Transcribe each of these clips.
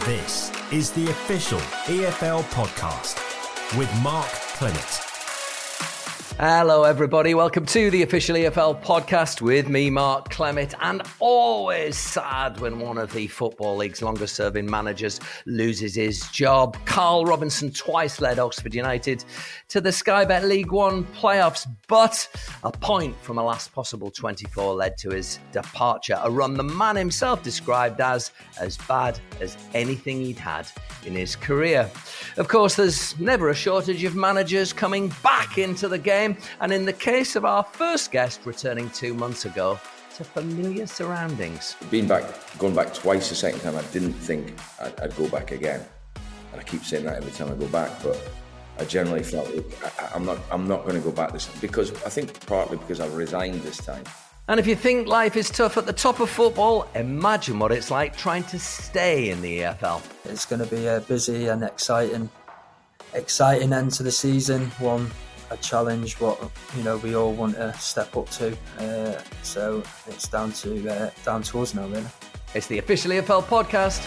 This is the official EFL podcast with Mark Clement. Hello everybody, welcome to the official EFL podcast with me, Mark Clement, and always sad when one of the Football League's longest serving managers loses his job. Carl Robinson twice led Oxford United to the Sky Bet League One playoffs, but a point from a last possible 24 led to his departure, a run the man himself described as bad as anything he'd had in his career. Of course, there's never a shortage of managers coming back into the game, and in the case of our first guest returning 2 months ago to familiar surroundings. Going back twice the second time, I didn't think I'd go back again. And I keep saying that every time I go back, but I generally felt, look, I'm not going to go back this time, because I think partly because I resigned this time. And if you think life is tough at the top of football, imagine what it's like trying to stay in the EFL. It's going to be a busy and exciting end to the season. A challenge what we all want to step up to. So it's down to us now, really. It's the official EFL podcast.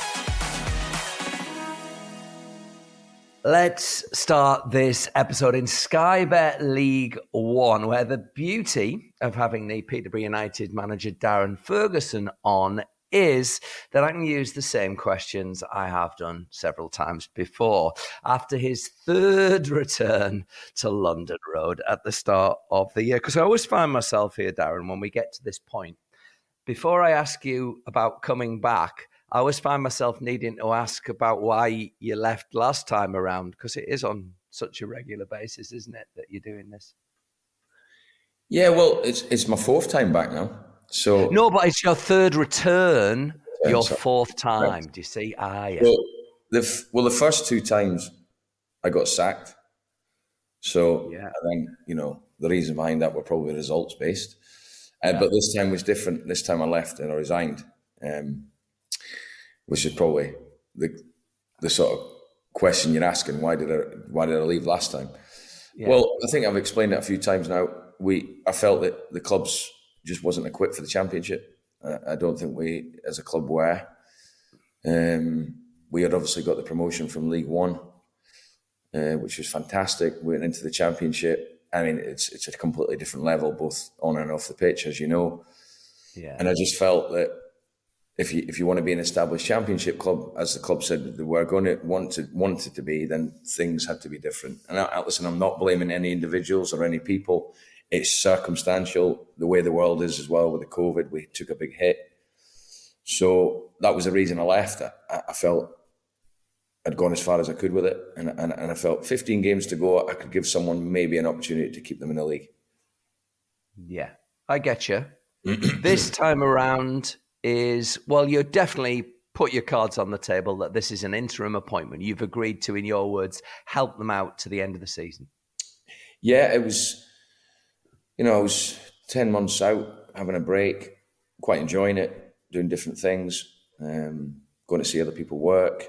Let's start this episode in Sky Bet League One, where the beauty of having the Peterborough United manager Darren Ferguson on is that I can use the same questions I have done several times before. After his third return to London Road at the start of the year, because I always find myself here, Darren, when we get to this point, before I ask you about coming back, I always find myself needing to ask about why you left last time around, because it is on such a regular basis, isn't it, that you're doing this? Yeah, well, it's my fourth time back now. So no, but it's your third return, your fourth time. Right. Do you see? Yeah. Well, the first two times I got sacked. So yeah. I think, the reason behind that were probably results based. But this time was different. This time I left and I resigned, which is probably the sort of question you're asking. Why did I leave last time? Yeah. Well, I think I've explained it a few times now. I felt that the club's just wasn't equipped for the Championship. I don't think we, as a club, were. We had obviously got the promotion from League One, which was fantastic. We went into the Championship. I mean, it's a completely different level, both on and off the pitch, as you know. Yeah. And I just felt that if you want to be an established Championship club, as the club said they were going to want it to be, then things had to be different. And listen, I'm not blaming any individuals or any people. It's circumstantial, the way the world is as well with the COVID. We took a big hit. So that was the reason I left. I felt I'd gone as far as I could with it. And I felt 15 games to go, I could give someone maybe an opportunity to keep them in the league. Yeah, I get you. This time around you're definitely put your cards on the table that this is an interim appointment. You've agreed to, in your words, help them out to the end of the season. Yeah, it was... I was 10 months out, having a break, quite enjoying it, doing different things, going to see other people work.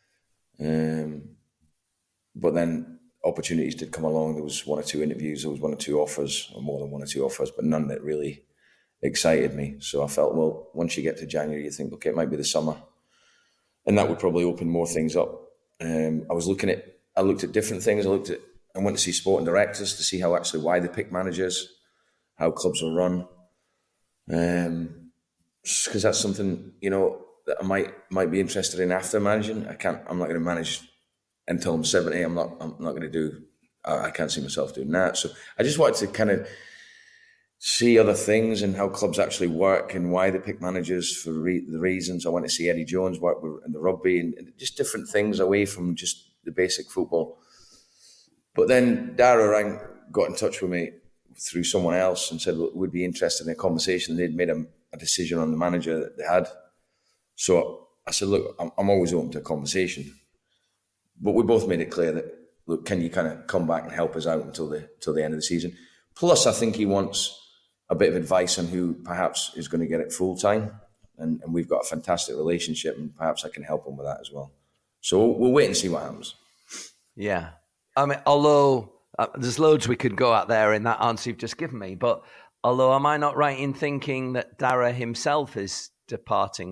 But then opportunities did come along. There was one or two interviews, there was one or two offers, or more than one or two offers, but none that really excited me. So I felt, well, once you get to January, you think, okay, it might be the summer. And that would probably open more things up. I looked at different things. I went to see sporting directors to see why they pick managers, how clubs are run. Because that's something, that I might be interested in after managing. I'm not going to manage until I'm 70. I'm not going to do, I can't see myself doing that. So I just wanted to kind of see other things and how clubs actually work and why they pick managers for the reasons. I want to see Eddie Jones work in the rugby and just different things away from just the basic football. But then Dara got in touch with me through someone else and said, look, we'd be interested in a conversation. They'd made a decision on the manager that they had. So I said, look, I'm always open to a conversation. But we both made it clear that, look, can you kind of come back and help us out until the end of the season? Plus, I think he wants a bit of advice on who perhaps is going to get it full time. And we've got a fantastic relationship and perhaps I can help him with that as well. So we'll wait and see what happens. Yeah. I mean, although there's loads we could go at there in that answer you've just given me, but although am I not right in thinking that Dara himself is departing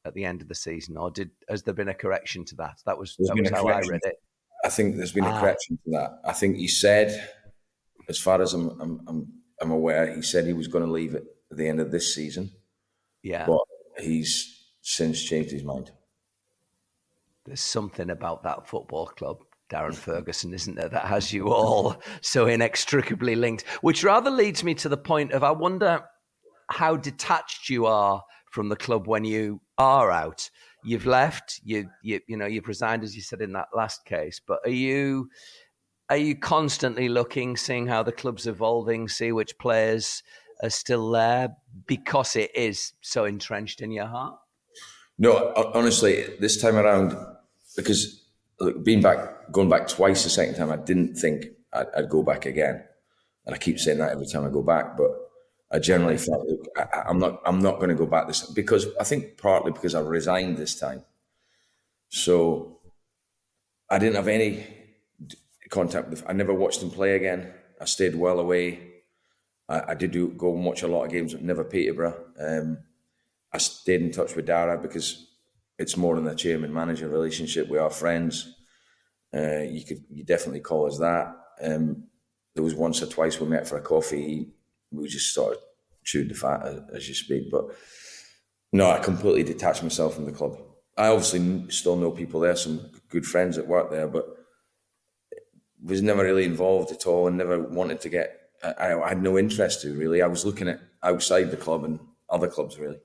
at the end of the season, or has there been a correction to that? That was a how I read it. I think there's been a correction to that. I think he said, as far as I'm aware, he said he was going to leave it at the end of this season. Yeah. But he's since changed his mind. There's something about that football club, Darren Ferguson, isn't there, that has you all so inextricably linked, which rather leads me to the point of, I wonder how detached you are from the club when you are out. You've left, you've resigned, as you said in that last case, but are you constantly looking, seeing how the club's evolving, see which players are still there, because it is so entrenched in your heart? No, honestly, this time around, because going back twice the second time, I didn't think I'd go back again, and I keep saying that every time I go back. But I generally felt, look, I'm not going to go back this time, because I think partly because I resigned this time, so I didn't have any contact with. I never watched them play again. I stayed well away. I did go and watch a lot of games, but never Peterborough. I stayed in touch with Dara because it's more than a chairman-manager relationship. We are friends. You definitely call us that. There was once or twice we met for a coffee. We just sort of chewed the fat, as you speak. But no, I completely detached myself from the club. I obviously still know people there, some good friends that work there, but was never really involved at all, and never wanted to get. I had no interest to, really. I was looking at outside the club and other clubs, really.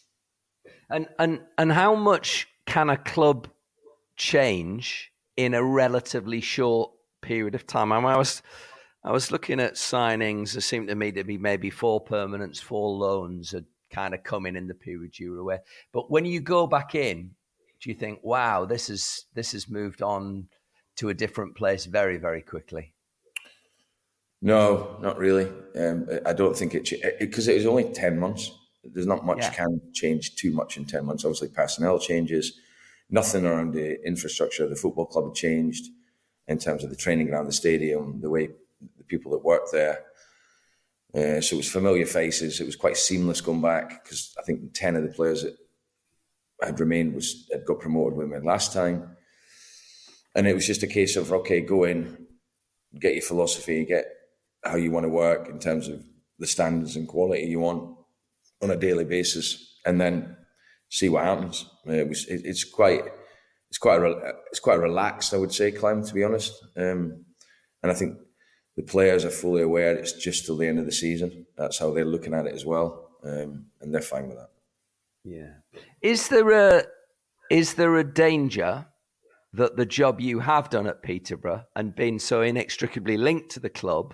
And how much can a club change in a relatively short period of time? I was looking at signings. There seemed to me to be maybe 4 permanents, 4 loans had kind of come in the period you were away. But when you go back in, do you think, wow, this has moved on to a different place very, very quickly? No, not really. I don't think because it was only 10 months. There's not much can change too much in 10 months. Obviously, personnel changes. Nothing around the infrastructure of the football club had changed in terms of the training ground, the stadium, the way the people that work there. So it was familiar faces. It was quite seamless going back, because I think 10 of the players that had remained had got promoted with me last time. And it was just a case of, okay, go in, get your philosophy, get how you want to work in terms of the standards and quality you want on a daily basis, and then see what happens. It's quite relaxed, I would say, Clem, to be honest. And I think the players are fully aware it's just till the end of the season. That's how they're looking at it as well, and they're fine with that. Yeah. Is there a danger that the job you have done at Peterborough and been so inextricably linked to the club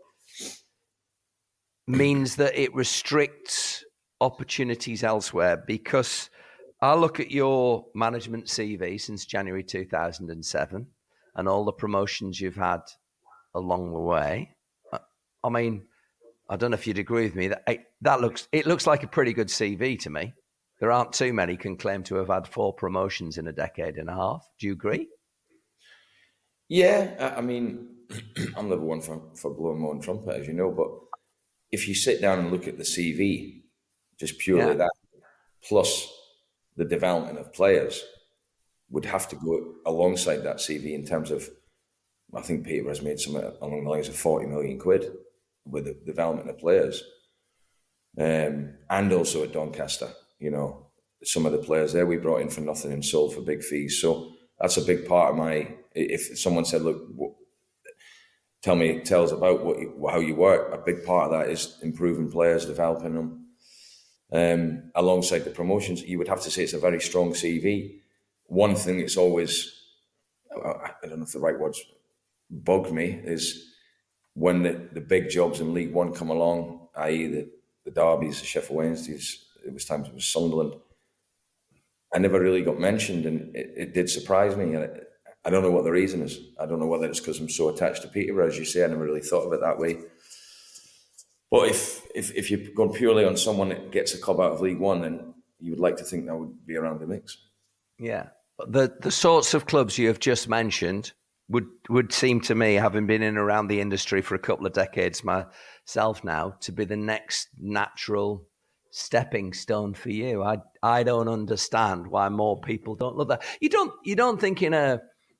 means that it restricts opportunities elsewhere? Because I look at your management CV since January 2007 and all the promotions you've had along the way. I mean, I don't know if you'd agree with me that it looks like a pretty good CV to me. There aren't too many can claim to have had 4 promotions in a decade and a half. Do you agree? Yeah, I mean, I'm never one for blowing my own trumpet, as you know, but if you sit down and look at the CV, just purely that, plus the development of players, would have to go alongside that CV in terms of, I think Peterborough's made something along the lines of 40 million quid with the development of players. And also at Doncaster, some of the players there we brought in for nothing and sold for big fees. So that's a big part of if someone said, look, tell us about how you work, a big part of that is improving players, developing them. Alongside the promotions, you would have to say it's a very strong CV. One thing that's always, I don't know if the right words, bugged me is when the big jobs in League One come along, i.e. the derbies, the Sheffield Wednesdays, it was times it was Sunderland, I never really got mentioned, and it did surprise me. I don't know what the reason is. I don't know whether it's because I'm so attached to Peterborough, as you say. I never really thought of it that way. But if you're going purely on someone that gets a club out of League One, then you would like to think that would be around the mix. Yeah. The sorts of clubs you have just mentioned would seem to me, having been in and around the industry for a couple of decades myself now, to be the next natural stepping stone for you. I don't understand why more people don't love that. You don't think in a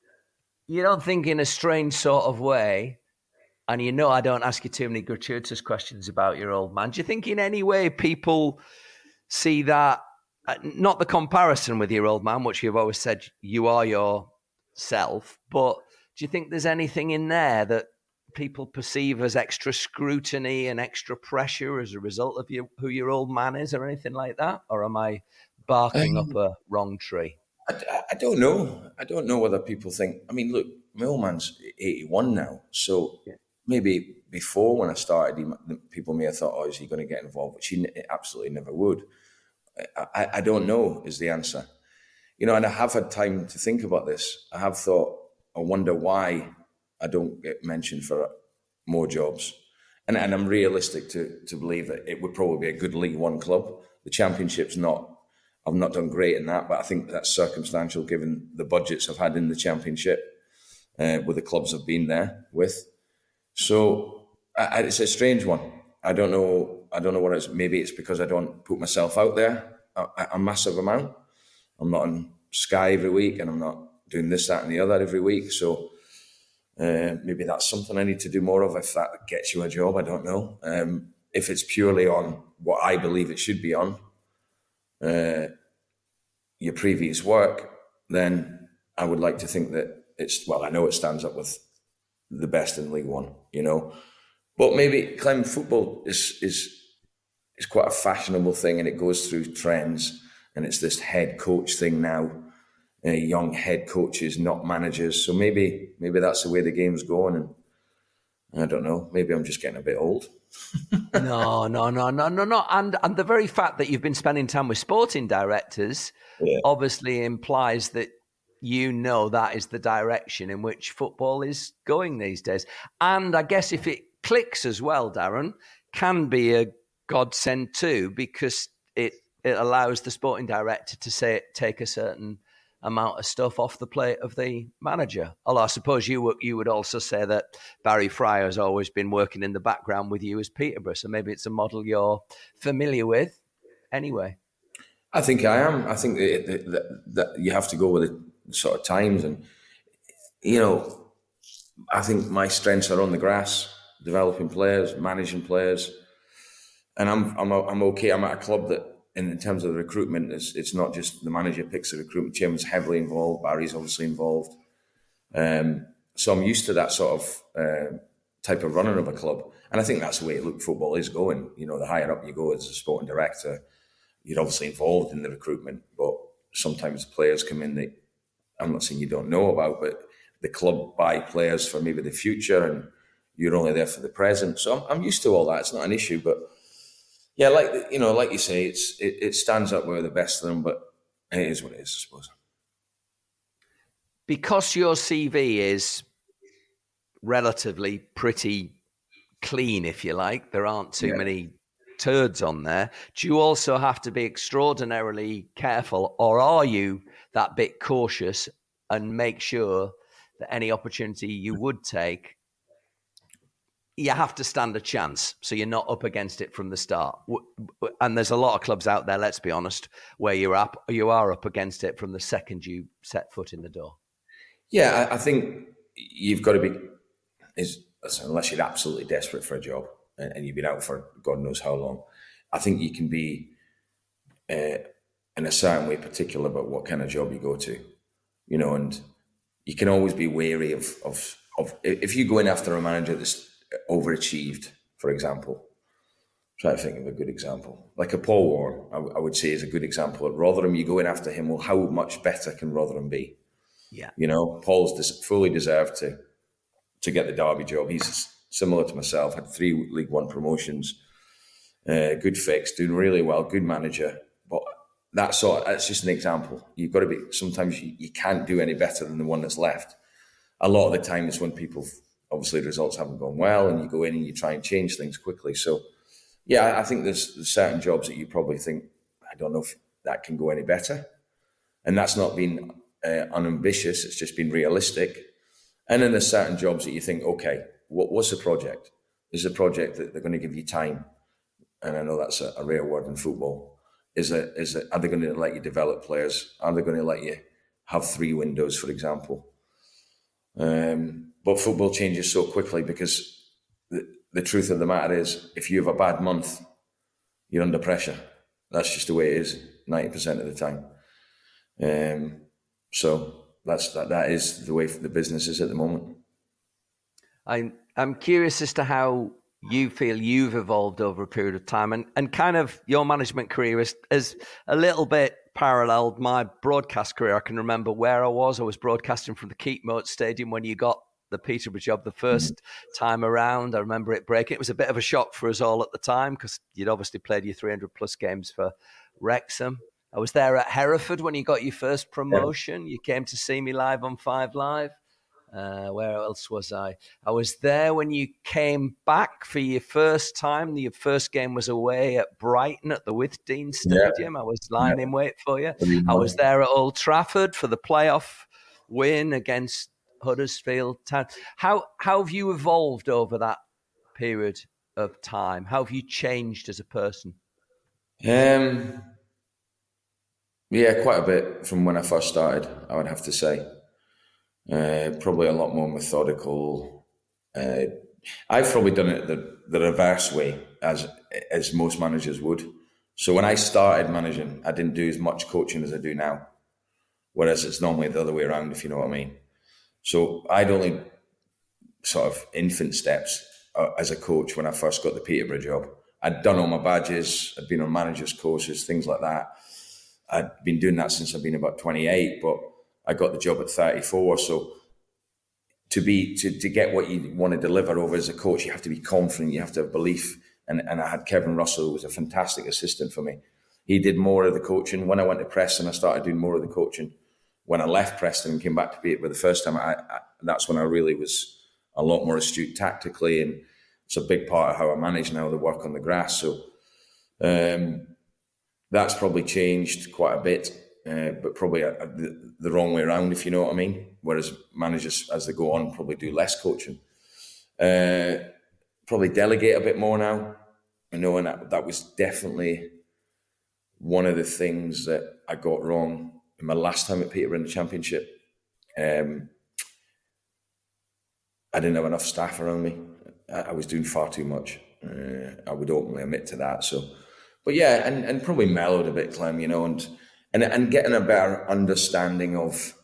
strange sort of way. And I don't ask you too many gratuitous questions about your old man. Do you think in any way people see that, not the comparison with your old man, which you've always said you are yourself, but do you think there's anything in there that people perceive as extra scrutiny and extra pressure as a result of who your old man is, or anything like that? Or am I barking up a wrong tree? I don't know. I don't know whether people think, I mean, look, my old man's 81 now, so maybe before when I started, people may have thought, oh, is he going to get involved? Which he absolutely never would. I don't know is the answer. And I have had time to think about this. I have thought, I wonder why I don't get mentioned for more jobs. And I'm realistic to believe that it would probably be a good League One club. The Championship's I've not done great in that, but I think that's circumstantial given the budgets I've had in the Championship with the clubs I've been there with. So it's a strange one. I don't know what it is. Maybe it's because I don't put myself out there a massive amount. I'm not on Sky every week, and I'm not doing this, that, and the other every week. So maybe that's something I need to do more of. If that gets you a job, I don't know. If it's purely on what I believe it should be on, your previous work, then I would like to think that I know it stands up with the best in League One, But maybe Clem, football is quite a fashionable thing, and it goes through trends, and it's this head coach thing now. Young head coaches, not managers. So maybe that's the way the game's going, and I don't know. Maybe I'm just getting a bit old. No. And the very fact that you've been spending time with sporting directors obviously implies that that is the direction in which football is going these days. And I guess if it clicks as well, Darren, can be a godsend too, because it allows the sporting director to take a certain amount of stuff off the plate of the manager. Although I suppose you would also say that Barry Fryer has always been working in the background with you as Peterborough, so maybe it's a model you're familiar with anyway. I think I am. I think that you have to go with the sort of times, and I think my strengths are on the grass, developing players, managing players, and I'm okay. I'm at a club that, in terms of the recruitment, it's not just the manager picks the recruitment. Jim's heavily involved. Barry's obviously involved. So I'm used to that sort of type of running of a club, and I think that's the way football is going. The higher up you go as a sporting director, you're obviously involved in the recruitment, but sometimes players come in that I'm not saying you don't know about, but the club buy players for maybe the future, and you're only there for the present. So I'm used to all that. It's not an issue, but yeah, like you say, it stands up with the best of them, but it is what it is, I suppose. Because your CV is relatively pretty clean, if you like, there aren't too many turds on there. Do you also have to be extraordinarily careful, or are you that bit cautious and make sure that any opportunity you would take, you have to stand a chance, so you're not up against it from the start? And there's a lot of clubs out there, let's be honest, where you are up against it from the second you set foot in the door. Yeah, I think you've got to be, unless you're absolutely desperate for a job and you've been out for God knows how long, I think you can be in a certain way particular about what kind of job you go to, and you can always be wary of if you go in after a manager that's overachieved, for example. I'm trying to think of a good example. Like a Paul Warren, I would say, is a good example. At Rotherham, you go in after him, well, how much better can Rotherham be? Yeah. Paul's fully deserved to get the Derby job. He's similar to myself, had 3 League One promotions, good fix, doing really well, good manager. But that's just an example. You've got to be, sometimes you can't do any better than the one that's left. A lot of the time it's when people, obviously the results haven't gone well, and you go in and you try and change things quickly. So, yeah, I think there's certain jobs that you probably think, I don't know if that can go any better. And that's not been unambitious, it's just been realistic. And then there's certain jobs that you think, okay, what's the project? Is a project that they're going to give you time and I know that's a rare word in football, is that are they going to let you develop players? Are they going to let you have 3 windows, for example? But football changes so quickly because the truth of the matter is, if you have a bad month, you're under pressure. That's just the way it is 90% of the time. So that is the way the business is at the moment. I'm curious as to how you feel you've evolved over a period of time, and kind of your management career is a little bit paralleled my broadcast career. I can remember where I was broadcasting from the Keith Moat Stadium when you got the Peterborough job the first time around. I remember it breaking. It was a bit of a shock for us all at the time because you'd obviously played your 300 plus games for Wrexham. I was there at Hereford when you got your first promotion. You came to see me live on 5 Live. Where else was I? I was there when you came back for your first time. Your first game was away at Brighton at the Withdean Stadium. I was lying in wait for you. I was there at Old Trafford for the playoff win against Huddersfield Town. How have you evolved over that period of time? How have you changed as a person? Yeah, quite a bit from when I first started, I would have to say. Probably a lot more methodical. I've probably done it the reverse way, as most managers would. So when I started managing, I didn't do as much coaching as I do now, whereas it's normally the other way around, if you know what I mean. So I'd only sort of infant steps as a coach when I first got the Peterborough job. I'd done all my badges, I'd been on managers courses, things like that. I'd been doing that since I've been about 28, but I got the job at 34. So to get what you want to deliver over as a coach, you have to be confident, you have to have belief. And I had Kevin Russell, who was a fantastic assistant for me. He did more of the coaching. When I went to Preston, I started doing more of the coaching. When I left Preston and came back to Peterborough the first time, that's when I really was a lot more astute tactically, and it's a big part of how I manage now, the work on the grass. So that's probably changed quite a bit, but probably the wrong way around, if you know what I mean. Whereas managers, as they go on, probably do less coaching. Probably delegate a bit more now. I know, and that was definitely one of the things that I got wrong in my last time at Peterborough in the Championship. I didn't have enough staff around me. I was doing far too much. I would openly admit to that. So, but yeah, and probably mellowed a bit, Clem, you know, and getting a better understanding of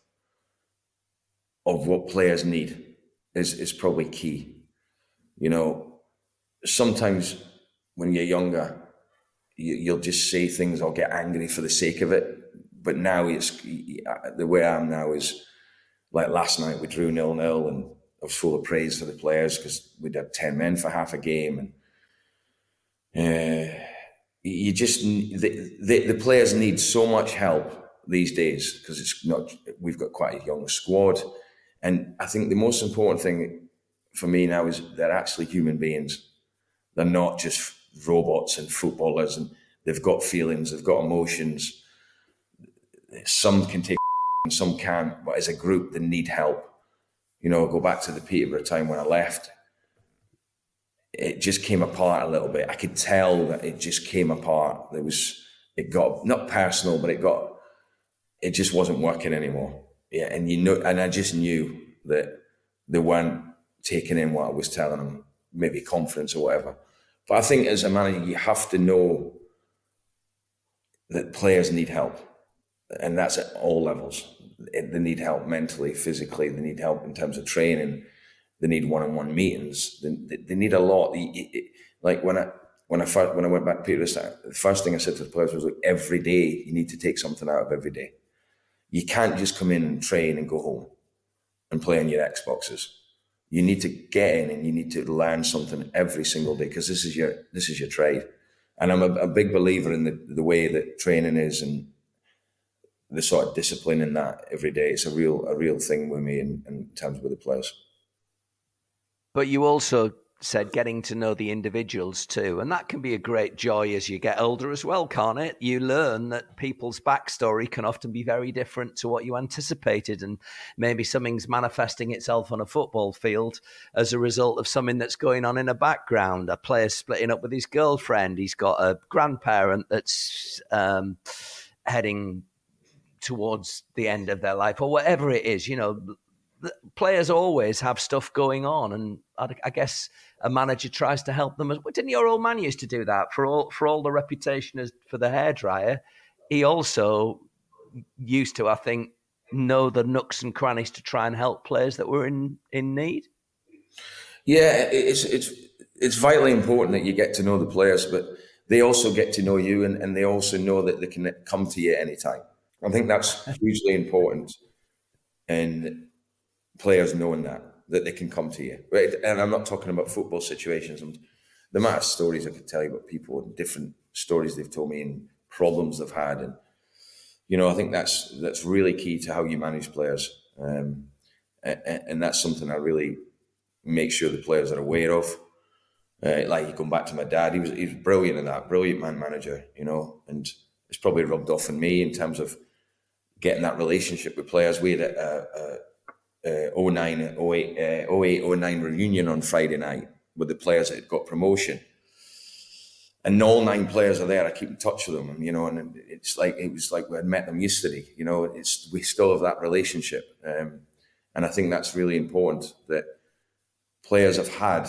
what players need is probably key. You know, sometimes when you're younger, you'll just say things or get angry for the sake of it. But now the way I am now is, like last night we drew 0-0 and I was full of praise for the players because we'd had 10 men for half a game, and you just the players need so much help these days because we've got quite a young squad, and I think the most important thing for me now is they're actually human beings. They're not just robots and footballers, and they've got feelings, they've got emotions. Some can take and some can't, but as a group they need help. You know, go back to the Peterborough time when I left, it just came apart a little bit. I could tell that it just came apart. It got not personal, but it just wasn't working anymore. Yeah, and I just knew that they weren't taking in what I was telling them, maybe confidence or whatever. But I think as a manager, you have to know that players need help, and that's at all levels. They need help mentally, physically. They need help in terms of training. They need one-on-one meetings. They need a lot. Like when I went back to Peterborough, the first thing I said to the players was, look, every day you need to take something out of every day. You can't just come in and train and go home and play on your Xboxes. You need to get in and you need to learn something every single day because this is your trade. And I'm a big believer in the way that training is and the sort of discipline in that every day. It's a real thing with me in terms of the players. But you also said, getting to know the individuals too. And that can be a great joy as you get older as well, can't it? You learn that people's backstory can often be very different to what you anticipated. And maybe something's manifesting itself on a football field as a result of something that's going on in a background. A player's splitting up with his girlfriend. He's got a grandparent that's heading towards the end of their life, or whatever it is. You know, players always have stuff going on, and I guess a manager tries to help them. Didn't your old man used to do that for all the reputation as for the hairdryer? He also used to, I think, know the nooks and crannies to try and help players that were in need. Yeah, it's vitally important that you get to know the players, but they also get to know you, and they also know that they can come to you at any time. I think that's hugely important, and players knowing that they can come to you. Right? And I'm not talking about football situations. The amount of stories I could tell you about people and different stories they've told me and problems they've had. And, you know, I think that's really key to how you manage players. And that's something I really make sure the players are aware of. Like, going back to my dad, he was brilliant in that, brilliant man manager, you know, and it's probably rubbed off on me in terms of getting that relationship with players. We had a 08, 09 reunion on Friday night with the players that had got promotion, and all 9 players are there. I keep in touch with them, and you know, and it was like we had met them yesterday. You know, we still have that relationship, and I think that's really important that players have had.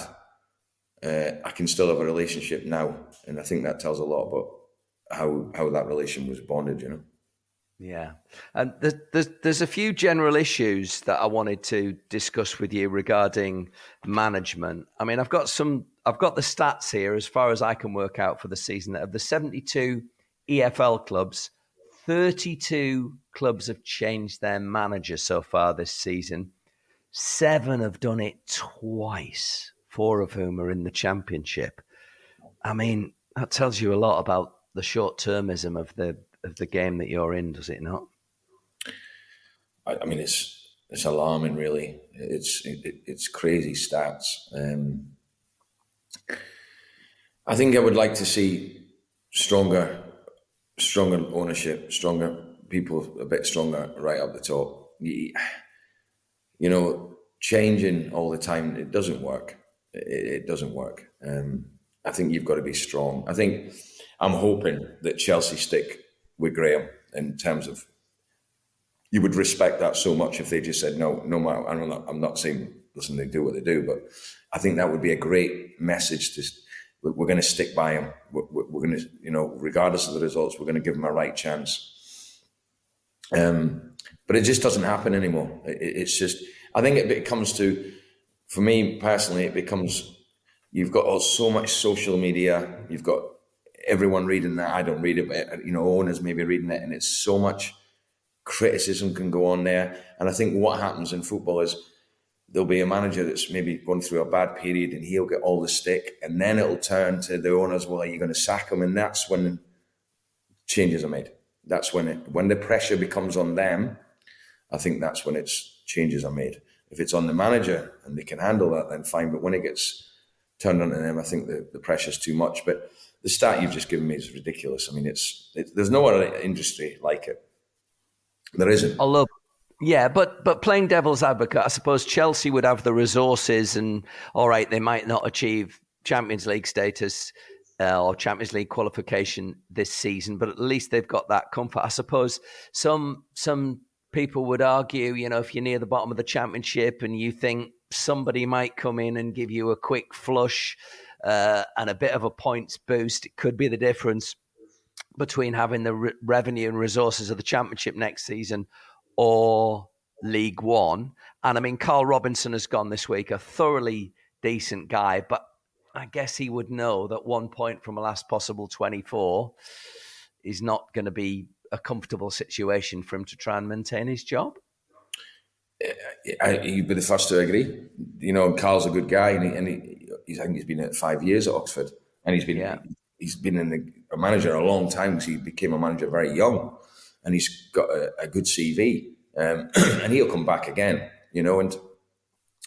I can still have a relationship now, and I think that tells a lot about how that relation was bonded. You know. Yeah. And there's a few general issues that I wanted to discuss with you regarding management. I mean, I've got the stats here as far as I can work out for the season. Of the 72 EFL clubs, 32 clubs have changed their manager so far this season. 7 have done it twice, 4 of whom are in the Championship. I mean, that tells you a lot about the short-termism of the game that you're in, does it not? I mean, it's alarming, really. It's crazy stats. I think I would like to see stronger ownership, stronger people, a bit stronger right up the top. You know, changing all the time, it doesn't work. It doesn't work. I think you've got to be strong. I'm hoping that Chelsea stick with Graham in terms of, you would respect that so much if they just said no matter. I'm not saying listen, they do what they do, but I think that would be a great message to. We're going to stick by him. We're going to, you know, regardless of the results, we're going to give him a right chance. But it just doesn't happen anymore. It's just, I think it comes to, for me personally, it becomes, you've got so much social media, you've got everyone reading that. I don't read it, but, you know, owners maybe reading it, and it's so much criticism can go on there. And I think what happens in football is there'll be a manager that's maybe going through a bad period and he'll get all the stick, and then it'll turn to the owners, well, are you going to sack him? And that's when changes are made. That's when the pressure becomes on them, I think that's when changes are made. If it's on the manager and they can handle that, then fine. But when it gets turned onto them, I think the pressure's too much. But the stat you've just given me is ridiculous. I mean, there's no other industry like it. There isn't. Although, yeah, but playing devil's advocate, I suppose Chelsea would have the resources, and all right, they might not achieve Champions League status or Champions League qualification this season, but at least they've got that comfort. I suppose some people would argue, you know, if you're near the bottom of the Championship and you think somebody might come in and give you a quick flush and a bit of a points boost, it could be the difference between having the revenue and resources of the Championship next season or League One. And I mean, Carl Robinson has gone this week, a thoroughly decent guy, but I guess he would know that 1 point from a last possible 24 is not going to be a comfortable situation for him to try and maintain his job. You'd be the first to agree. You know, Carl's a good guy, and I think he's been at 5 years at Oxford, and he's been a manager a long time, because he became a manager very young, and he's got a good CV, and he'll come back again. You know, and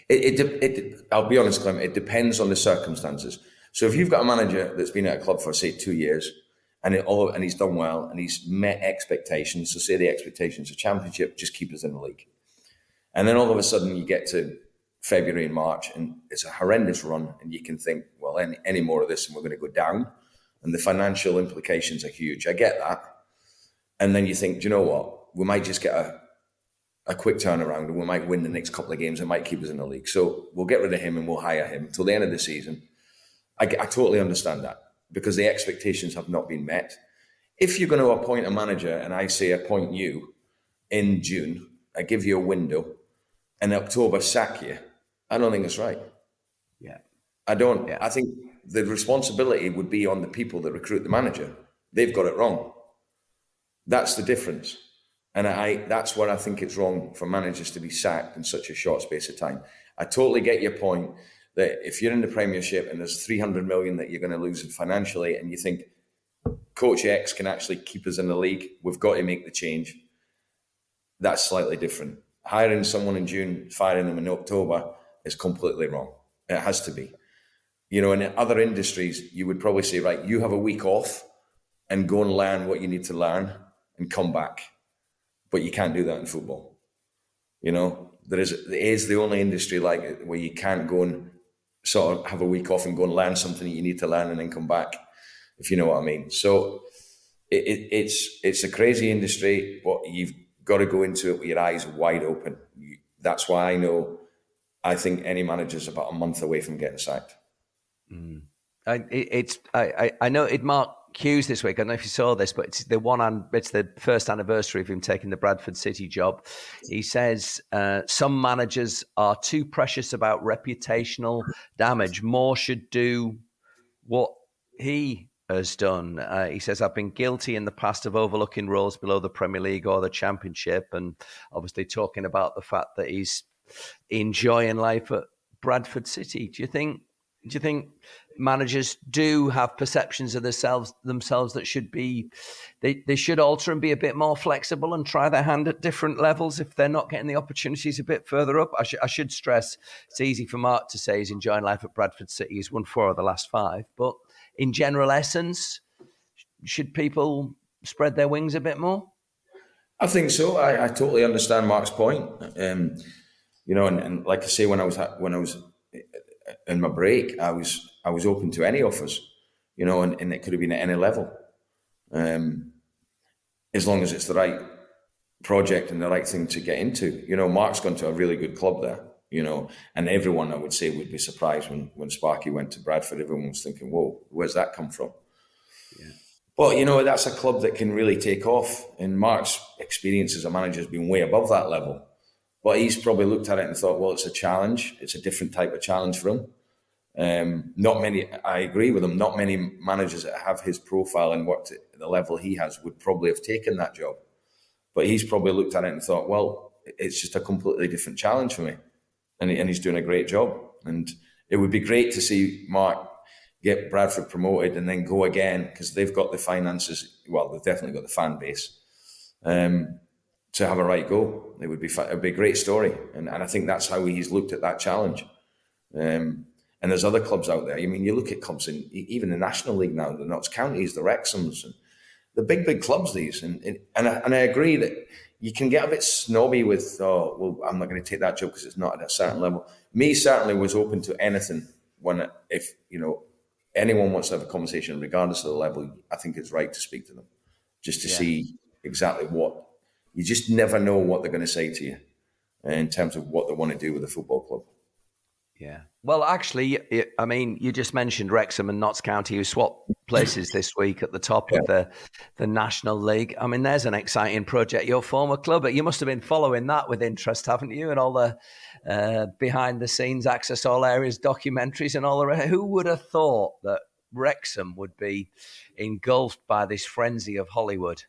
I'll be honest, Clem, it depends on the circumstances. So if you've got a manager that's been at a club for, say, 2 years, and he's done well, and he's met expectations, so say the expectations of Championship, just keep us in the league. And then all of a sudden you get to February and March, and it's a horrendous run, and you can think, well, any more of this and we're going to go down, and the financial implications are huge. I get that. And then you think, do you know what? We might just get a quick turnaround, and we might win the next couple of games and might keep us in the league. So we'll get rid of him and we'll hire him till the end of the season. I totally understand that, because the expectations have not been met. If you're going to appoint a manager, and I say appoint you in June, I give you a window, and in October sack you, I don't think it's right. Yeah. I don't. Yeah. I think the responsibility would be on the people that recruit the manager. They've got it wrong. That's the difference. And that's where I think it's wrong for managers to be sacked in such a short space of time. I totally get your point that if you're in the Premiership and there's 300 million that you're going to lose financially, and you think Coach X can actually keep us in the league, we've got to make the change. That's slightly different. Hiring someone in June, firing them in October is completely wrong. It has to be. You know, in other industries, you would probably say, right, you have a week off and go and learn what you need to learn and come back. But you can't do that in football. You know, it is the only industry like it where you can't go and sort of have a week off and go and learn something that you need to learn and then come back, if you know what I mean. So it's a crazy industry, but you've got to go into it with your eyes wide open. That's why I think any manager's about a month away from getting sacked. I know it marked Hughes this week. I don't know if you saw this, but it's the first anniversary of him taking the Bradford City job. He says some managers are too precious about reputational damage. More should do what he has done. He says, I've been guilty in the past of overlooking roles below the Premier League or the Championship, and obviously talking about the fact that he's enjoying life at Bradford City. Do you think managers do have perceptions of themselves that should be, they should alter and be a bit more flexible and try their hand at different levels if they're not getting the opportunities a bit further up? I should stress, it's easy for Mark to say he's enjoying life at Bradford City. He's won 4 of the last 5. But in general essence, should people spread their wings a bit more? I think so. I totally understand Mark's point. You know, and like I say, when I was in my break, I was open to any offers, you know, and it could have been at any level, as long as it's the right project and the right thing to get into. You know, Mark's gone to a really good club there, you know, and everyone, I would say, would be surprised when Sparky went to Bradford. Everyone was thinking, whoa, where's that come from? Yeah. But, you know, that's a club that can really take off, and Mark's experience as a manager has been way above that level. But he's probably looked at it and thought, well, it's a challenge. It's a different type of challenge for him. Not many, I agree with him, not many managers that have his profile and worked at the level he has would probably have taken that job. But he's probably looked at it and thought, well, it's just a completely different challenge for me. And he's doing a great job. And it would be great to see Mark get Bradford promoted and then go again, because they've got the finances, well, they've definitely got the fan base, to have a right go. It would be a great story. And I think that's how he's looked at that challenge. And there's other clubs out there. I mean, you look at clubs in even the National League now, the Notts Counties, the Wrexhams, and the big clubs, these. And I agree that you can get a bit snobby with, oh, well, I'm not going to take that job because it's not at a certain level. Me certainly was open to anything if, you know, anyone wants to have a conversation, regardless of the level, I think it's right to speak to them, just to see exactly what. You just never know what they're going to say to you in terms of what they want to do with the football club. Yeah. Well, actually, I mean, you just mentioned Wrexham and Notts County, who swapped places this week at the top of the National League. I mean, there's an exciting project, your former club. You must have been following that with interest, haven't you? And all the behind-the-scenes Access All Areas documentaries and all the rest. Who would have thought that Wrexham would be engulfed by this frenzy of Hollywood?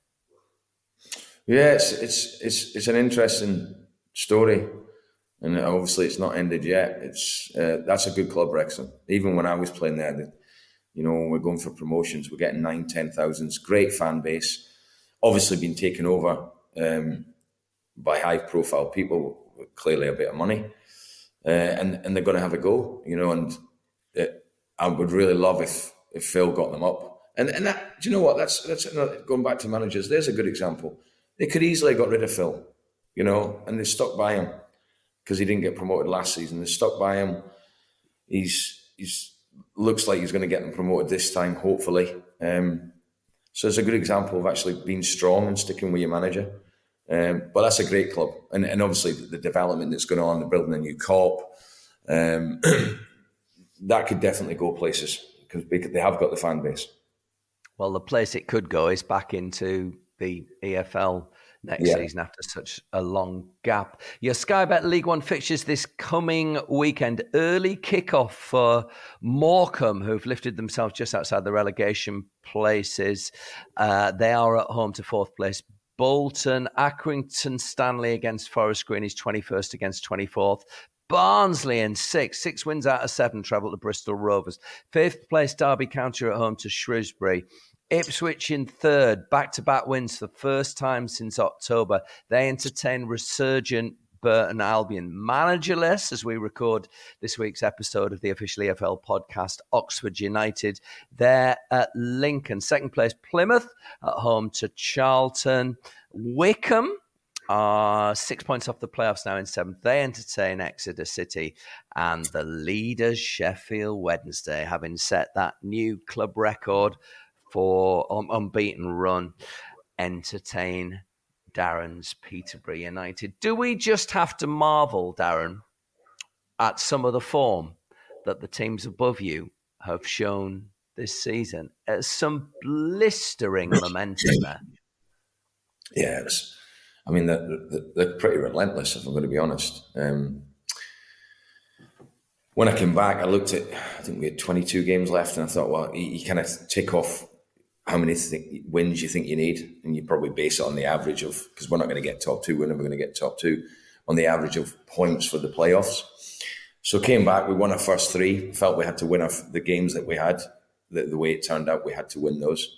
Yeah, it's an interesting story, and obviously it's not ended yet. That's a good club, Wrexham. Even when I was playing there, you know, when we're going for promotions, we're getting 9,000-10,000. It's great fan base. Obviously, been taken over by high-profile people with clearly a bit of money. and they're going to have a go, and I would really love if Phil got them up. And that, do you know what? That's going back to managers. There's a good example. They could easily have got rid of Phil, and they stuck by him because he didn't get promoted last season. They stuck by him. He's looks like he's going to get them promoted this time, hopefully. So it's a good example of actually being strong and sticking with your manager. But that's a great club, and obviously the development that's going on, they're building a new Kop. That could definitely go places because they have got the fan base. Well, the place it could go is back into the EFL next season after such a long gap. Your Sky Bet League One fixtures this coming weekend. Early kickoff for Morecambe, who've lifted themselves just outside the relegation places. They are at home to fourth place Bolton. Accrington Stanley against Forest Green is 21st against 24th. Barnsley in six wins out of 7 travel to Bristol Rovers. 5th place Derby County at home to Shrewsbury. Ipswich in 3rd, back-to-back wins for the first time since October. They entertain resurgent Burton Albion. Managerless, as we record this week's episode of the Official EFL podcast, Oxford United. They're at Lincoln. 2nd place Plymouth at home to Charlton. Wycombe are 6 points off the playoffs now in 7th. They entertain Exeter City, and the leaders Sheffield Wednesday, having set that new club record for unbeaten run, entertain Darren's Peterborough United. Do we just have to marvel, Darren, at some of the form that the teams above you have shown this season? Some blistering momentum there. Yeah, they're pretty relentless, if I'm going to be honest. When I came back, I looked at, I think we had 22 games left, and I thought, well, you kind of tick off how many wins you think you need, and you probably base it on the average of, because we're not going to get top 2, we're never going to get top 2, on the average of points for the playoffs. So came back, we won our first 3, felt we had to win the games that we had, the way it turned out, we had to win those.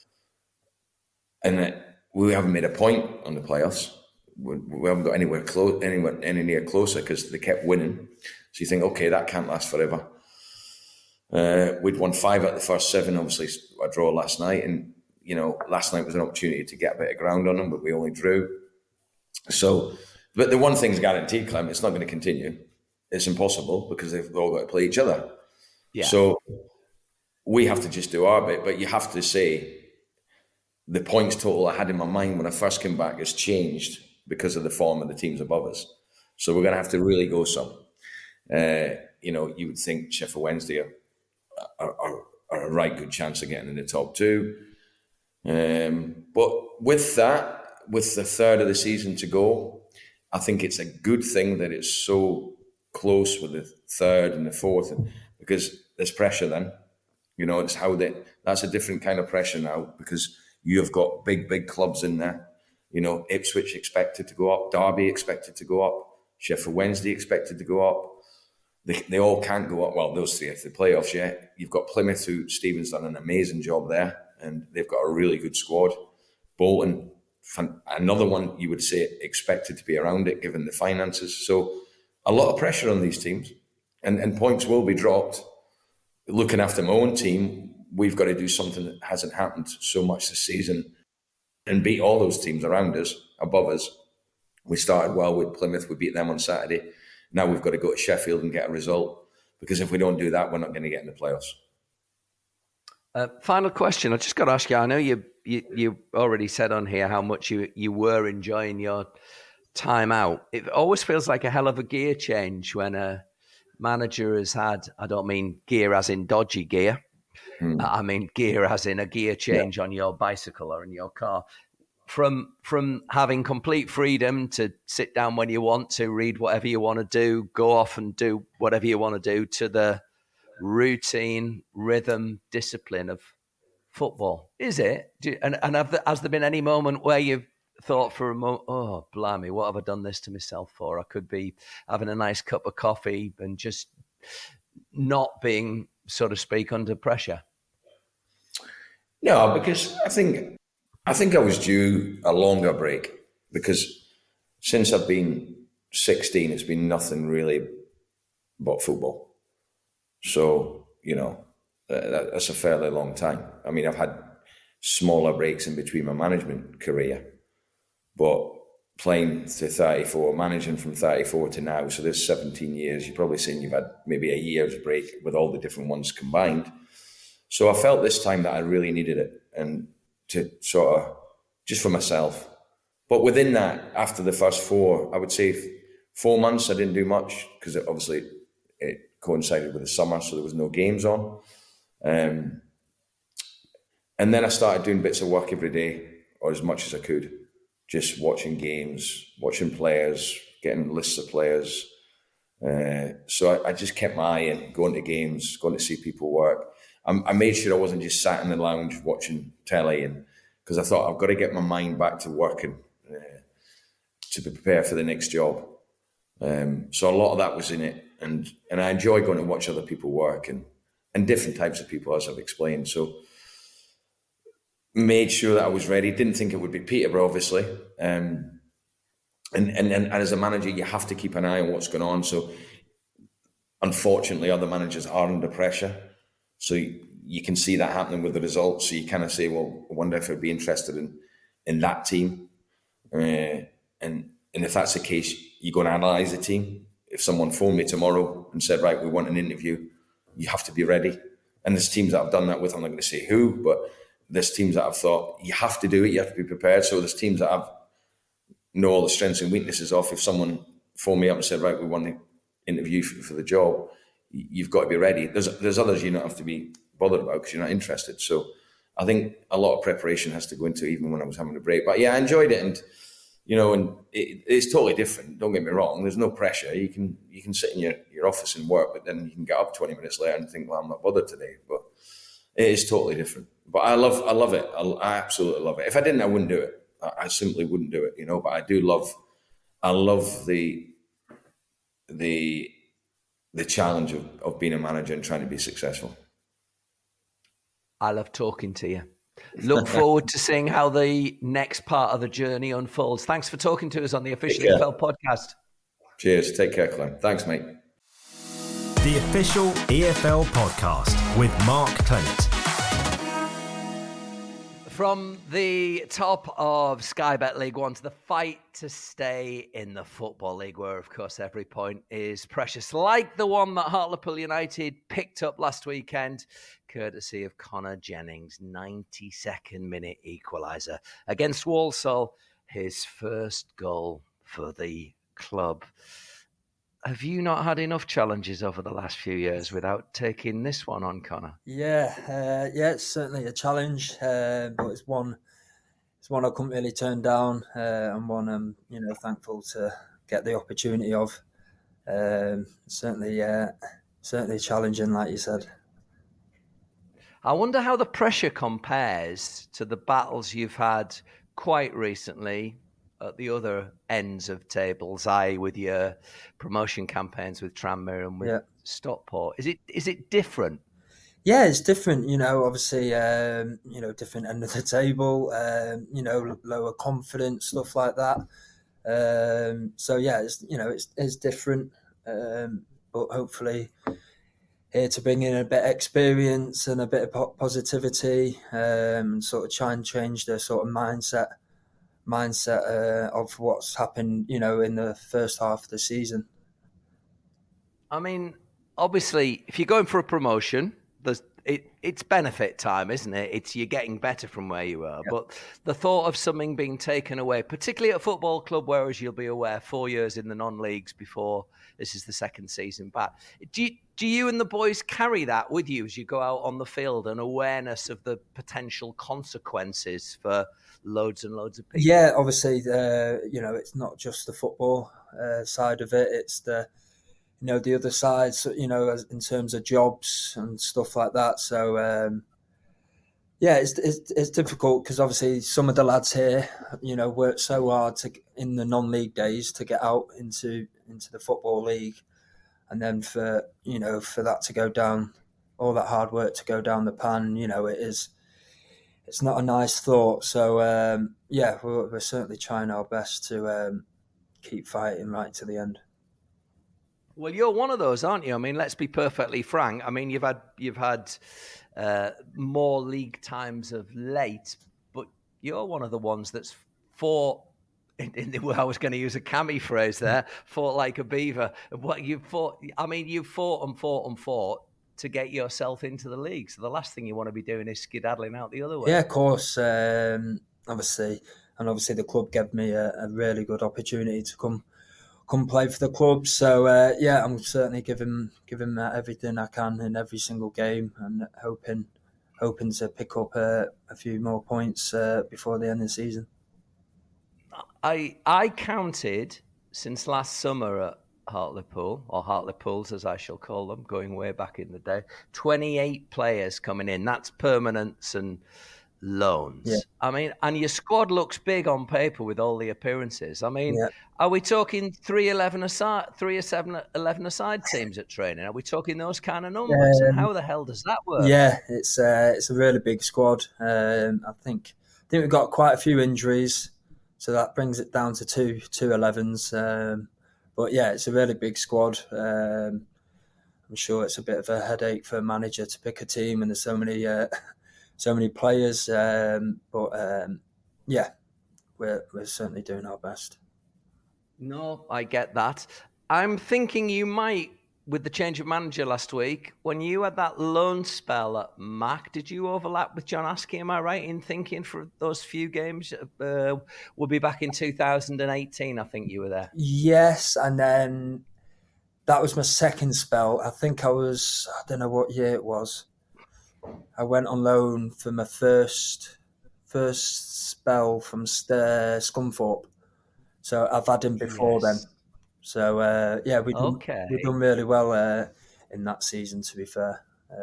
And we haven't made a point on the playoffs. We haven't got anywhere near closer because they kept winning. So you think, okay, that can't last forever. We'd won 5 out of the first 7, obviously a draw last night. And, last night was an opportunity to get a bit of ground on them, but we only drew. So, but the one thing's guaranteed, Clem, it's not going to continue. It's impossible because they've all got to play each other. Yeah. So we have to just do our bit, but you have to say the points total I had in my mind when I first came back has changed because of the form of the teams above us. So we're going to have to really go some. You would think Sheffield Wednesday are a right good chance of getting in the top 2. But with that, with the third of the season to go, I think it's a good thing that it's so close with the third and the fourth, because there's pressure then. It's how that's a different kind of pressure now, because you have got big clubs in there. Ipswich expected to go up, Derby expected to go up, Sheffield Wednesday expected to go up. They all can't go up. Well, those 3 have the playoffs yet. You've got Plymouth, who Stephen's done an amazing job there, and they've got a really good squad. Bolton, another one you would say expected to be around it, given the finances. So a lot of pressure on these teams, and points will be dropped. Looking after my own team, we've got to do something that hasn't happened so much this season and beat all those teams around us, above us. We started well with Plymouth. We beat them on Saturday. Now we've got to go to Sheffield and get a result, because if we don't do that, we're not going to get in the playoffs. Final question. I just got to ask you, I know you already said on here how much you were enjoying your time out. It always feels like a hell of a gear change when a manager has had, I don't mean gear as in dodgy gear, I mean gear as in a gear change on your bicycle or in your car. From having complete freedom to sit down when you want to, read whatever you want to do, go off and do whatever you want to do, to the routine, rhythm, discipline of football. Is it? Has there been any moment where you've thought for a moment, oh, blimey, what have I done this to myself for? I could be having a nice cup of coffee and just not being, so to speak, under pressure? No, because I think I was due a longer break, because since I've been 16, it's been nothing really but football. So, that's a fairly long time. I mean, I've had smaller breaks in between my management career, but playing to 34, managing from 34 to now, so there's 17 years, you're probably saying you've had maybe a year's break with all the different ones combined. So I felt this time that I really needed it, and to sort of, just for myself. But within that, after the first 4, I would say 4 months, I didn't do much, because obviously it coincided with the summer, so there was no games on. And then I started doing bits of work every day, or as much as I could, just watching games, watching players, getting lists of players. So I just kept my eye in, going to games, going to see people work. I made sure I wasn't just sat in the lounge watching telly, and because I thought I've got to get my mind back to working to be prepared for the next job. So a lot of that was in it, and I enjoy going to watch other people work and different types of people, as I've explained. So made sure that I was ready. Didn't think it would be Peterborough, obviously. And as a manager, you have to keep an eye on what's going on. So unfortunately, other managers are under pressure. So you can see that happening with the results. So you kind of say, well, I wonder if I'd be interested in that team. And if that's the case, you go and analyse the team. If someone phoned me tomorrow and said, right, we want an interview, you have to be ready. And there's teams that I've done that with. I'm not going to say who, but there's teams that I've thought, you have to do it, you have to be prepared. So there's teams that I've know all the strengths and weaknesses of. If someone phoned me up and said, right, we want to interview for the job, you've got to be ready. There's others you don't have to be bothered about because you're not interested. So I think a lot of preparation has to go into it, even when I was having a break. But yeah, I enjoyed it, and it's totally different. Don't get me wrong. There's no pressure. You can sit in your office and work, but then you can get up 20 minutes later and think, well, I'm not bothered today. But it is totally different. But I love it. I absolutely love it. If I didn't, I wouldn't do it. I simply wouldn't do it, But I do love. I love the challenge of being a manager and trying to be successful. I love talking to you. Look forward to seeing how the next part of the journey unfolds. Thanks for talking to us on the Official EFL podcast. Cheers. Take care, Clem. Thanks, mate. The Official EFL podcast with Mark Clement. From the top of Sky Bet League One to the fight to stay in the Football League, where, of course, every point is precious, like the one that Hartlepool United picked up last weekend, courtesy of Connor Jennings' 92nd minute equaliser against Walsall, his first goal for the club. Have you not had enough challenges over the last few years without taking this one on, Connor? Yeah, it's certainly a challenge, but it's one I couldn't really turn down, and one I'm thankful to get the opportunity of. Certainly challenging, like you said. I wonder how the pressure compares to the battles you've had quite recently at the other ends of tables, i.e. with your promotion campaigns with Tranmere and with Stockport. Is it different? Yeah, it's different, obviously, different end of the table, lower confidence, stuff like that. So yeah, it's different, but hopefully here to bring in a bit of experience and a bit of positivity, and sort of try and change the sort of mindset of what's happened, in the first half of the season. I mean, obviously, if you're going for a promotion, it's benefit time, isn't it? You're getting better from where you are. Yeah. But the thought of something being taken away, particularly at a football club, where, as you'll be aware, 4 years in the non-leagues before this is the second season back. Do you and the boys carry that with you as you go out on the field, an awareness of the potential consequences for loads and loads of people? Yeah, obviously, it's not just the football side of it. It's the other sides, in terms of jobs and stuff like that. So, it's difficult because obviously some of the lads here, worked so hard in the non-league days to get out into the Football League. And then for that to go down, all that hard work to go down the pan, it's not a nice thought. So, we're certainly trying our best to keep fighting right to the end. Well, you're one of those, aren't you? I mean, let's be perfectly frank. I mean, you've had more league times of late, but you're one of the ones that's fought. I was going to use a Cammy phrase there. Fought like a beaver. What you fought? I mean, you fought and fought and fought to get yourself into the league. So the last thing you want to be doing is skedaddling out the other way. Yeah, of course. Obviously the club gave me a really good opportunity to come play for the club. So I'm certainly giving everything I can in every single game, and hoping to pick up a few more points before the end of the season. I counted since last summer at Hartlepool, or Hartlepools as I shall call them, going way back in the day, 28 players coming in. That's permanents and loans. Yeah. I mean, and your squad looks big on paper with all the appearances. I mean, Are we talking 3-11 aside teams at training? Are we talking those kind of numbers? And how the hell does that work? Yeah, it's a really big squad. I think we've got quite a few injuries, so that brings it down to two 11s. But yeah, it's a really big squad. I'm sure it's a bit of a headache for a manager to pick a team, and there's so many players. We're certainly doing our best. No, I get that. I'm thinking you might, with the change of manager last week, when you had that loan spell at Mac, did you overlap with John Askey? Am I right in thinking for those few games? We'll be back in 2018, I think you were there. Yes, and then that was my second spell. I think I don't know what year it was. I went on loan for my first spell from Scunthorpe. So I've had him before then. So we've done really well in that season, to be fair.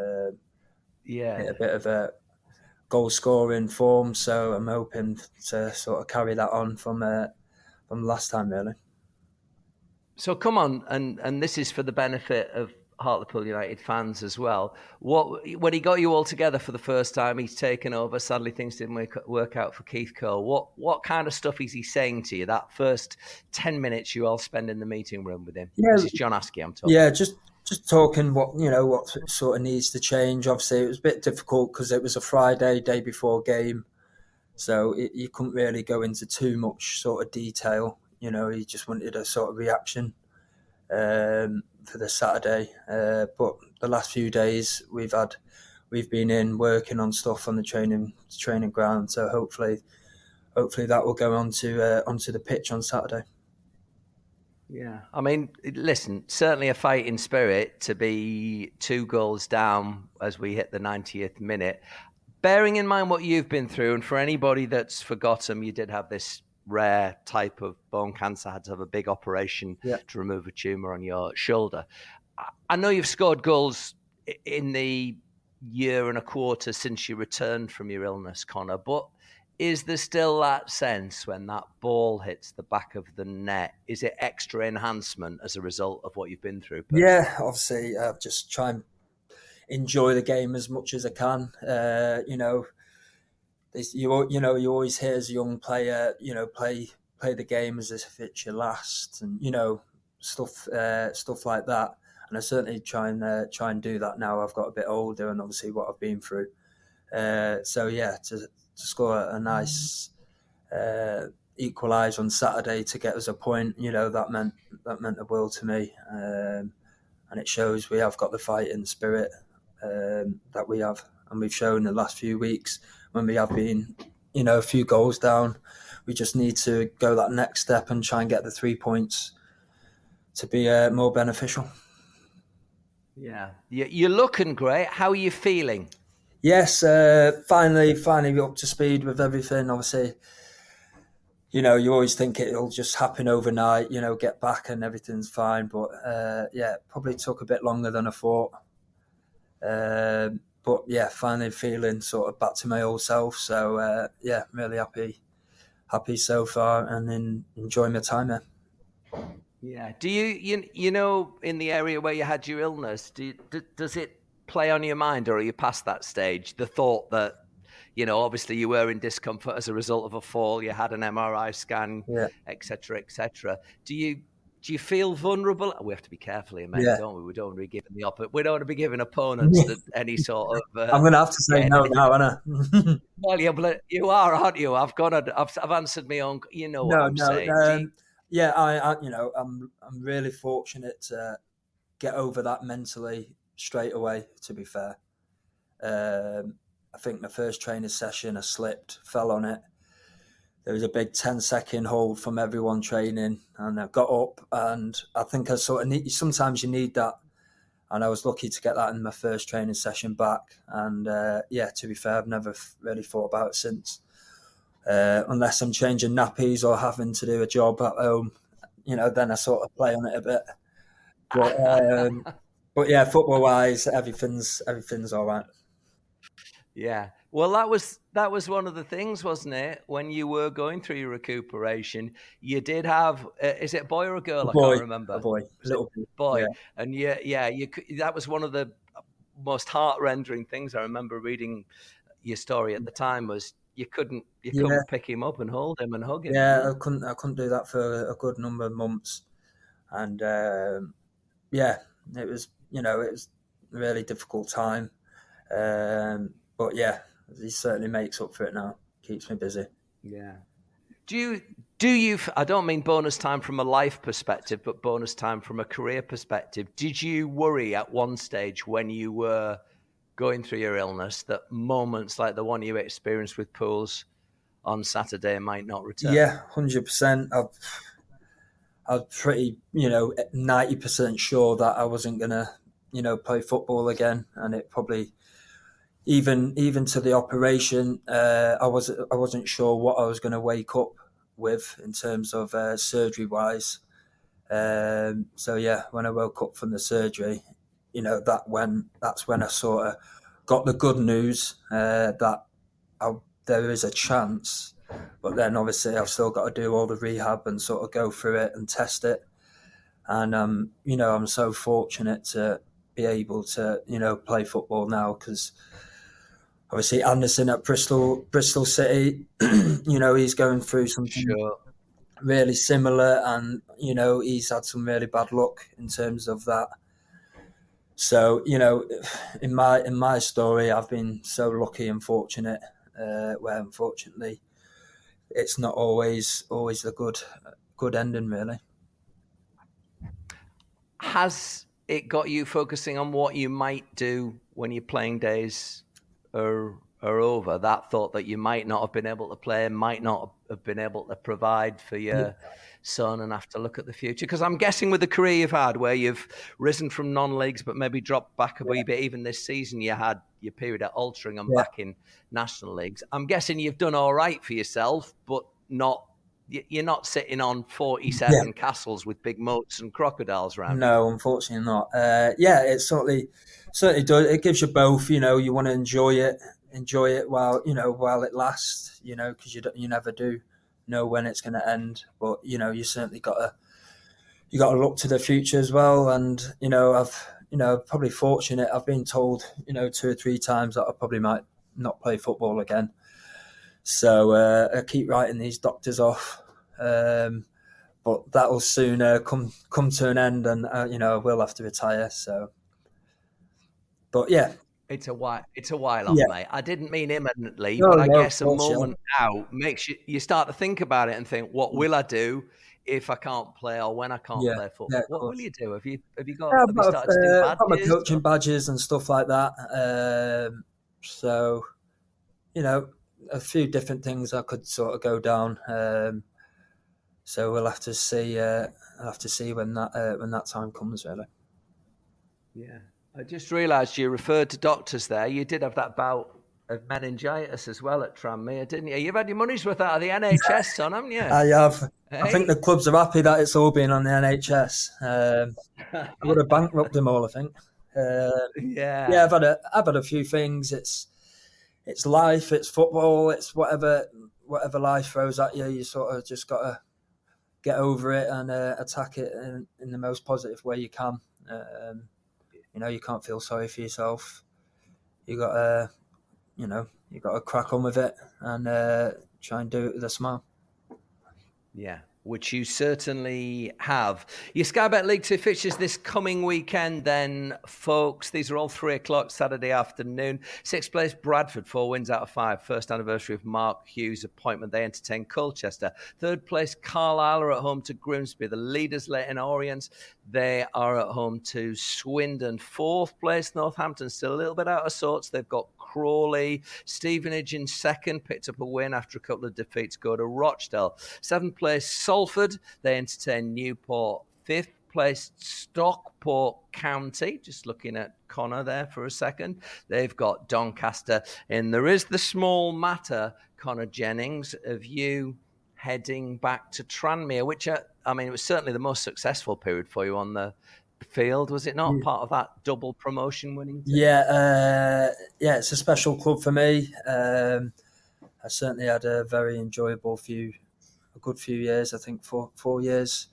Hit a bit of a goal scoring form, so I'm hoping to sort of carry that on from last time, really. So come on, and this is for the benefit of Hartlepool United fans as well. When he got you all together for the first time, he's taken over. Sadly, things didn't work out for Keith Cole. What kind of stuff is he saying to you that first 10 minutes you all spend in the meeting room with him? Yeah, this is John Askey I'm talking. Yeah, just talking what sort of needs to change. Obviously, it was a bit difficult because it was a Friday, day before game, so you couldn't really go into too much sort of detail. He just wanted a sort of reaction for the Saturday. But the last few days we've been in working on stuff on the training ground. So hopefully that will go onto the pitch on Saturday. Yeah, I mean, listen, certainly a fighting spirit to be 2 goals down as we hit the 90th minute. Bearing in mind what you've been through, and for anybody that's forgotten, you did have this rare type of bone cancer, had to have a big operation to remove a tumour on your shoulder. I know you've scored goals in the year and a quarter since you returned from your illness, Connor, but is there still that sense when that ball hits the back of the net? Is it extra enhancement as a result of what you've been through? Personally? Yeah, obviously, just try and enjoy the game as much as I can. You always hear as a young player, play the game as if it's your last, and stuff like that. And I certainly try and do that now. I've got a bit older, and obviously what I've been through. To score a nice equalise on Saturday to get us a point, that meant the world to me, and it shows we have got the fighting spirit that we have, and we've shown the last few weeks. When we have been, a few goals down, we just need to go that next step and try and get the 3 points to be more beneficial. Yeah, you're looking great. How are you feeling? Yes, finally up to speed with everything. Obviously, you always think it'll just happen overnight, get back and everything's fine. But it probably took a bit longer than I thought. But yeah, finally feeling sort of back to my old self. So really happy so far, and enjoying my time there. Yeah. Do you in the area where you had your illness, does it play on your mind, or are you past that stage? The thought that, obviously you were in discomfort as a result of a fall, you had an MRI scan, et cetera, et cetera. Do do you feel vulnerable? We have to be careful here, mate, Yeah. don't we? We don't want to be giving we don't want to be giving opponents any sort of. I'm going to have to say no now, aren't I? Well, you are, aren't you? I've answered my own. You know what I'm saying. Yeah, I'm really fortunate to get over that mentally straight away. To be fair, I think the first training session I slipped, fell on it. There was a big 10-second hold from everyone training, and I got up, and I think I sort of sometimes you need that, and I was lucky to get that in my first training session back. And to be fair, I've never really thought about it since, unless I'm changing nappies or having to do a job at home, then I sort of play on it a bit. But yeah, football wise, everything's all right. Yeah. Well, that was one of the things, wasn't it? When you were going through your recuperation, you did have, is it a boy or a girl? I can't remember. A boy, little boy. Yeah. And that was one of the most heart-rendering things. I remember reading your story at the time was you couldn't pick him up and hold him and hug him. Yeah, I couldn't do that for a good number of months. And it was a really difficult time. But yeah, he certainly makes up for it now. Keeps me busy. Yeah. Do you? I don't mean bonus time from a life perspective, but bonus time from a career perspective. Did you worry at one stage when you were going through your illness that moments like the one you experienced with Pools on Saturday might not return? Yeah, 100%. I was pretty, 90% sure that I wasn't gonna, play football again, and it probably. Even to the operation, I wasn't sure what I was going to wake up with in terms of surgery wise. So yeah, when I woke up from the surgery, that's when I sort of got the good news that there is a chance, but then obviously I've still got to do all the rehab and sort of go through it and test it. And I'm so fortunate to be able to play football now, because obviously Anderson at Bristol City, he's going through something really similar, and he's had some really bad luck in terms of that. So in my story, I've been so lucky and fortunate, where unfortunately it's not always the good ending, really. Has it got you focusing on what you might do when your playing days are over? That thought that you might not have been able to play, might not have been able to provide for your son, and have to look at the future? Because I'm guessing with the career you've had, where you've risen from non-leagues but maybe dropped back a wee bit, even this season you had your period at Altrincham back in national leagues. I'm guessing you've done all right for yourself, but you're not sitting on 47 castles with big moats and crocodiles around. No, unfortunately not. It certainly does. It gives you both. You want to enjoy it while it lasts. Because you never do know when it's going to end. But you certainly got to look to the future as well. And I've probably fortunate. I've been told 2 or 3 times that I probably might not play football again. So I keep writing these doctors off, but that will soon come to an end, and I will have to retire. So, but yeah, it's a while off, mate. I didn't mean imminently, but I guess a moment out makes you start to think about it and think, what will I do if I can't play, or when I can't play football? Yeah, what will you do? Have you started to do badges? I've got my coaching badges and stuff like that. So, a few different things I could sort of go down. So we'll have to see. I'll have to see when that time comes, really. Yeah, I just realised you referred to doctors there. You did have that bout of meningitis as well at Tranmere, didn't you? You've had your money's worth out of the NHS, son, haven't you? I have. Hey? I think the clubs are happy that it's all been on the NHS. I would have bankrupted them all, I think. I've had a few things. It's life, it's football, it's whatever life throws at you. You sort of just got to get over it and attack it in the most positive way you can. You can't feel sorry for yourself. You got to crack on with it and try and do it with a smile. Yeah, which you certainly have. Your Sky Bet League 2 fixtures this coming weekend then, folks. These are all 3 o'clock Saturday afternoon. 6th place, Bradford, 4 wins out of 5. First anniversary of Mark Hughes' appointment. They entertain Colchester. 3rd place, Carlisle are at home to Grimsby. The leaders, Leyton Orient, they are at home to Swindon. 4th place, Northampton, still a little bit out of sorts. They've got Crawley. Stevenage in 2nd, picked up a win after a couple of defeats, go to Rochdale. 7th place, Salford, they entertain Newport. 5th place, Stockport County, just looking at Connor there for a second. They've got Doncaster in. There is the small matter, Connor Jennings, of you heading back to Tranmere, which, it was certainly the most successful period for you on the field, was it not? Part of that double promotion winning team? Yeah, it's a special club for me. I certainly had a very enjoyable a good few years, I think 4 years.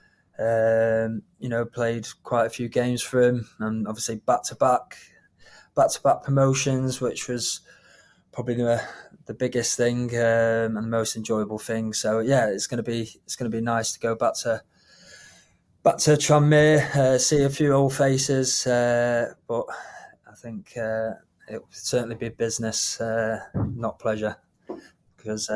Played quite a few games for him, and obviously back-to-back promotions, which was probably the biggest thing and the most enjoyable thing. So yeah, it's going to be nice to go back to Tranmere, see a few old faces, but I think it will certainly be business, not pleasure, because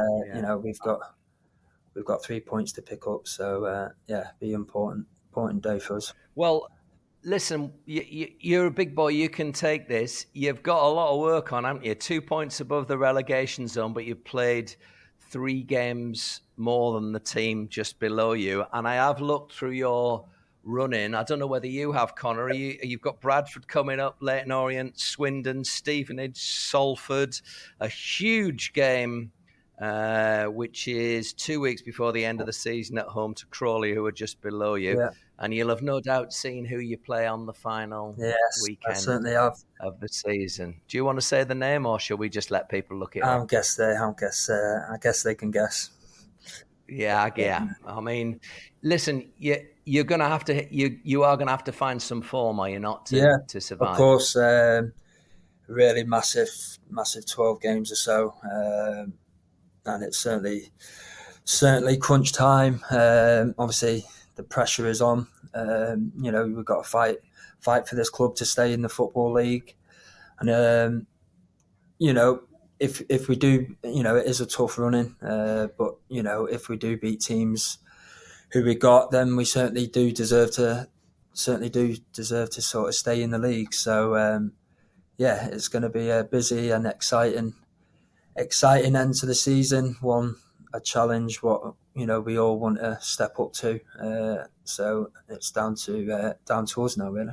we've got 3 points to pick up. So be important day for us. Well, listen, you're a big boy. You can take this. You've got a lot of work on, haven't you? 2 points above the relegation zone, but you've played 3 games more than the team just below you. And I have looked through your run-in. I don't know whether you have, Connor. You've got Bradford coming up, Leyton Orient, Swindon, Stevenage, Salford. A huge game, which is 2 weeks before the end of the season at home to Crawley, who are just below you. Yeah. And you'll have no doubt seen who you play on the final weekend I certainly have. Of the season. Do you want to say the name, or shall we just let people look it up? I guess they can guess. Yeah. I mean, listen, you're going to have to you are going to have to find some form, are you not, to survive? Of course. Really massive 12 games or so, and it's certainly crunch time. Obviously, the pressure is on. We've got to fight for this club to stay in the Football League. And, if we do, it is a tough running. But, if we do beat teams who we got, then we certainly do deserve to sort of stay in the league. So, it's going to be a busy and exciting end to the season. A challenge what we all want to step up to, so it's down to us now, really.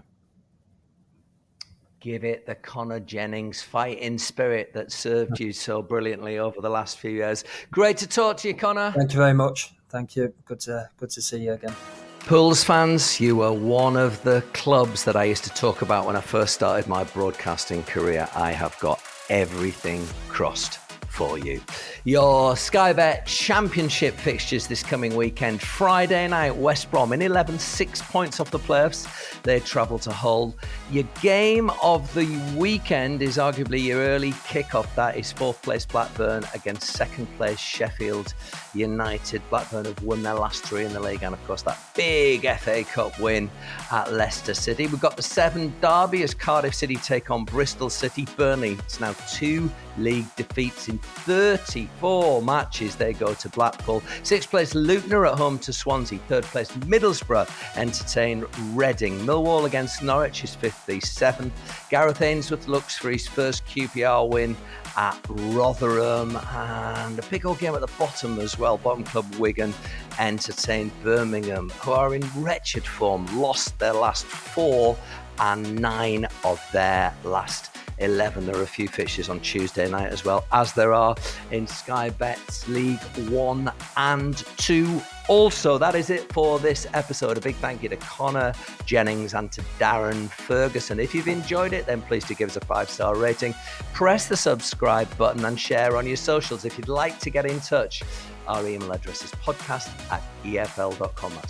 Give it the Connor Jennings fighting spirit that served you so brilliantly over the last few years. Great to talk to you, Connor. Thank you very much. Thank you. Good to see you again. Pools fans, you were one of the clubs that I used to talk about when I first started my broadcasting career. I have got everything crossed for you. Your Sky Bet Championship fixtures this coming weekend. Friday night, West Brom in 11, 6 points off the playoffs. They travel to Hull. Your game of the weekend is arguably your early kickoff. That is 4th place Blackburn against 2nd place Sheffield United. Blackburn have won their last 3 in the league, and of course that big FA Cup win at Leicester City. We've got the 7 derby as Cardiff City take on Bristol City. Burnley, it's now 2 league defeats in 34 matches. They go to Blackpool. 6th place Luton are at home to Swansea. 3rd place Middlesbrough entertain Reading. Millwall against Norwich is 5th v 7th. Gareth Ainsworth looks for his first QPR win at Rotherham, and a big old game at the bottom as well. Bottom club Wigan entertain Birmingham, who are in wretched form. Lost their last 4 and 9 of their last 11. There are a few fixtures on Tuesday night as well, as there are in Sky Bet's League 1 and 2. Also, that is it for this episode. A big thank you to Connor Jennings and to Darren Ferguson. If you've enjoyed it, then please do give us a 5-star rating. Press the subscribe button and share on your socials. If you'd like to get in touch, our email address is podcast@efl.com. That's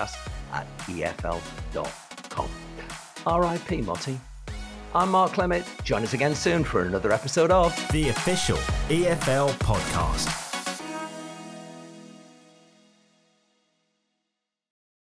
podcast@efl.com. R.I.P. Motti. I'm Mark Clement. Join us again soon for another episode of The Official EFL Podcast.